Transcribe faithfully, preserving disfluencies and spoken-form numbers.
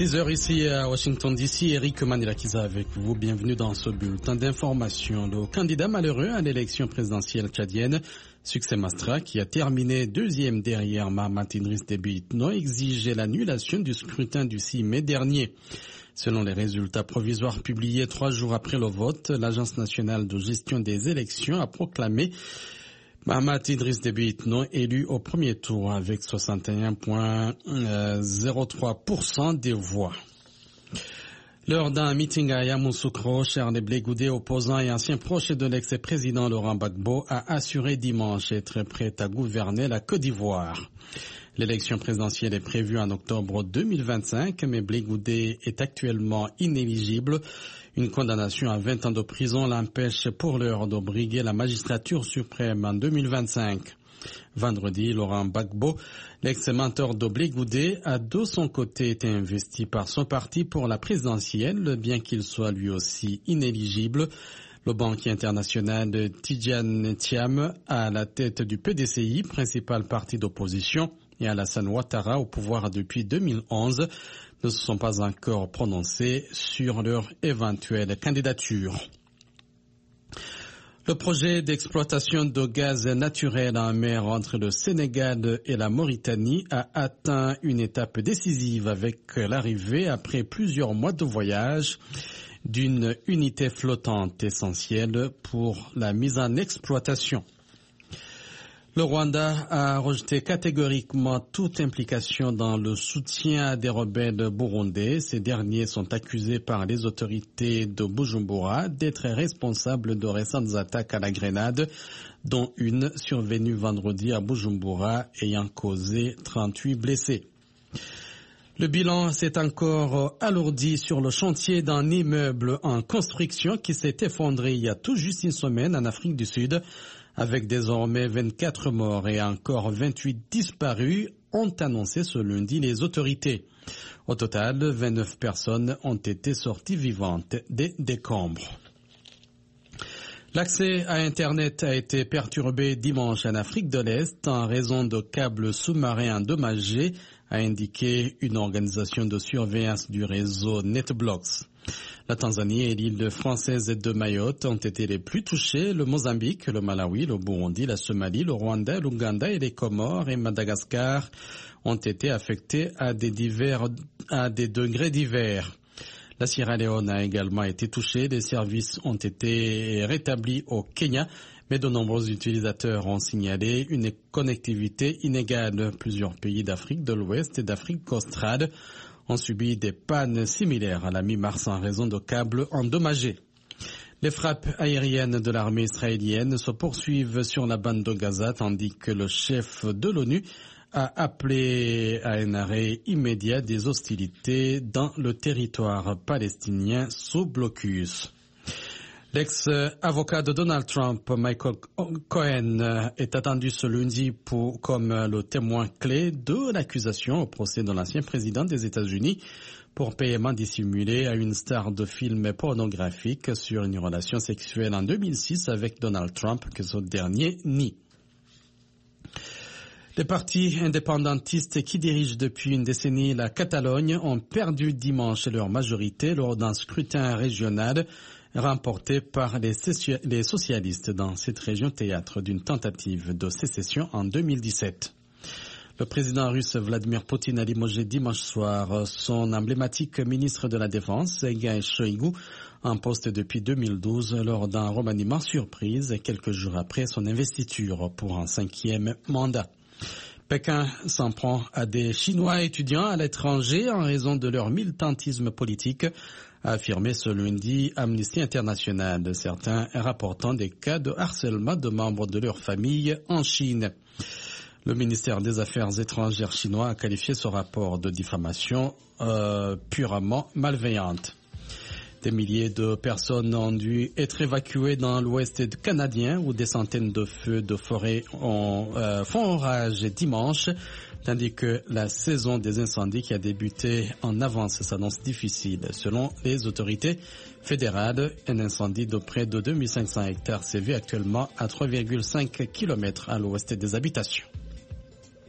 six heures ici à Washington D C, Eric Manilakiza avec vous. Bienvenue dans ce bulletin d'information. Le candidat malheureux à l'élection présidentielle tchadienne, Succès Mastra, qui a terminé deuxième derrière Mahamat Idriss Déby Itno, exigeait l'annulation du scrutin du six mai dernier. Selon les résultats provisoires publiés trois jours après le vote, l'Agence nationale de gestion des élections a proclamé Mahamat Idriss Déby Itno élu au premier tour avec soixante et un virgule zéro trois pour cent des voix. Lors d'un meeting à Yamoussoukro, Charles Blé Goudé, opposant et ancien proche de l'ex-président Laurent Gbagbo, a assuré dimanche être prêt à gouverner la Côte d'Ivoire. L'élection présidentielle est prévue en octobre deux mille vingt-cinq, mais Blé Goudé est actuellement inéligible. Une condamnation à vingt ans de prison l'empêche pour l'heure de briguer la magistrature suprême en deux mille vingt-cinq. Vendredi, Laurent Gbagbo, l'ex-mentor de Blé Goudé, a de son côté été investi par son parti pour la présidentielle, bien qu'il soit lui aussi inéligible. Le banquier international Tidjane Thiam, à la tête du P D C I, principal parti d'opposition, et Alassane Ouattara, au pouvoir depuis deux mille onze, ne se sont pas encore prononcés sur leur éventuelle candidature. Le projet d'exploitation de gaz naturel en mer entre le Sénégal et la Mauritanie a atteint une étape décisive avec l'arrivée, après plusieurs mois de voyage, d'une unité flottante essentielle pour la mise en exploitation. Le Rwanda a rejeté catégoriquement toute implication dans le soutien à des rebelles burundais. Ces derniers sont accusés par les autorités de Bujumbura d'être responsables de récentes attaques à la grenade, dont une survenue vendredi à Bujumbura ayant causé trente-huit blessés. Le bilan s'est encore alourdi sur le chantier d'un immeuble en construction qui s'est effondré il y a tout juste une semaine en Afrique du Sud, avec désormais vingt-quatre morts et encore vingt-huit disparus, ont annoncé ce lundi les autorités. Au total, vingt-neuf personnes ont été sorties vivantes des décombres. L'accès à Internet a été perturbé dimanche en Afrique de l'Est en raison de câbles sous-marins endommagés, a indiqué une organisation de surveillance du réseau NetBlocks. La Tanzanie et l'île française de Mayotte ont été les plus touchés. Le Mozambique, le Malawi, le Burundi, la Somalie, le Rwanda, l'Ouganda et les Comores et Madagascar ont été affectés à des, divers, à des degrés divers. La Sierra Leone a également été touchée. Les services ont été rétablis au Kenya, mais de nombreux utilisateurs ont signalé une connectivité inégale. Plusieurs pays d'Afrique de l'Ouest et d'Afrique australe ont subi des pannes similaires à la mi-mars en raison de câbles endommagés. Les frappes aériennes de l'armée israélienne se poursuivent sur la bande de Gaza, tandis que le chef de l'ONU a appelé à un arrêt immédiat des hostilités dans le territoire palestinien sous blocus. L'ex-avocat de Donald Trump, Michael Cohen, est attendu ce lundi pour, comme le témoin clé de l'accusation au procès de l'ancien président des États-Unis pour paiement dissimulé à une star de films pornographiques sur une relation sexuelle en deux mille six avec Donald Trump que ce dernier nie. Les partis indépendantistes qui dirigent depuis une décennie la Catalogne ont perdu dimanche leur majorité lors d'un scrutin régional remporté par les, les socialistes dans cette région théâtre d'une tentative de sécession en deux mille dix-sept. Le président russe Vladimir Poutine a limogé dimanche soir son emblématique ministre de la Défense, Sergueï Shoïgu, en poste depuis deux mille douze lors d'un remaniement surprise quelques jours après son investiture pour un cinquième mandat. Pékin s'en prend à des Chinois étudiants à l'étranger en raison de leur militantisme politique, a affirmé ce lundi Amnesty International, certains rapportant des cas de harcèlement de membres de leur famille en Chine. Le ministère des Affaires étrangères chinois a qualifié ce rapport de diffamation euh, purement malveillante. Des milliers de personnes ont dû être évacuées dans l'ouest canadien où des centaines de feux de forêt ont, euh, font rage dimanche, tandis que la saison des incendies qui a débuté en avance s'annonce difficile. Selon les autorités fédérales, un incendie de près de deux mille cinq cents hectares sévit actuellement à trois virgule cinq kilomètres à l'ouest des habitations.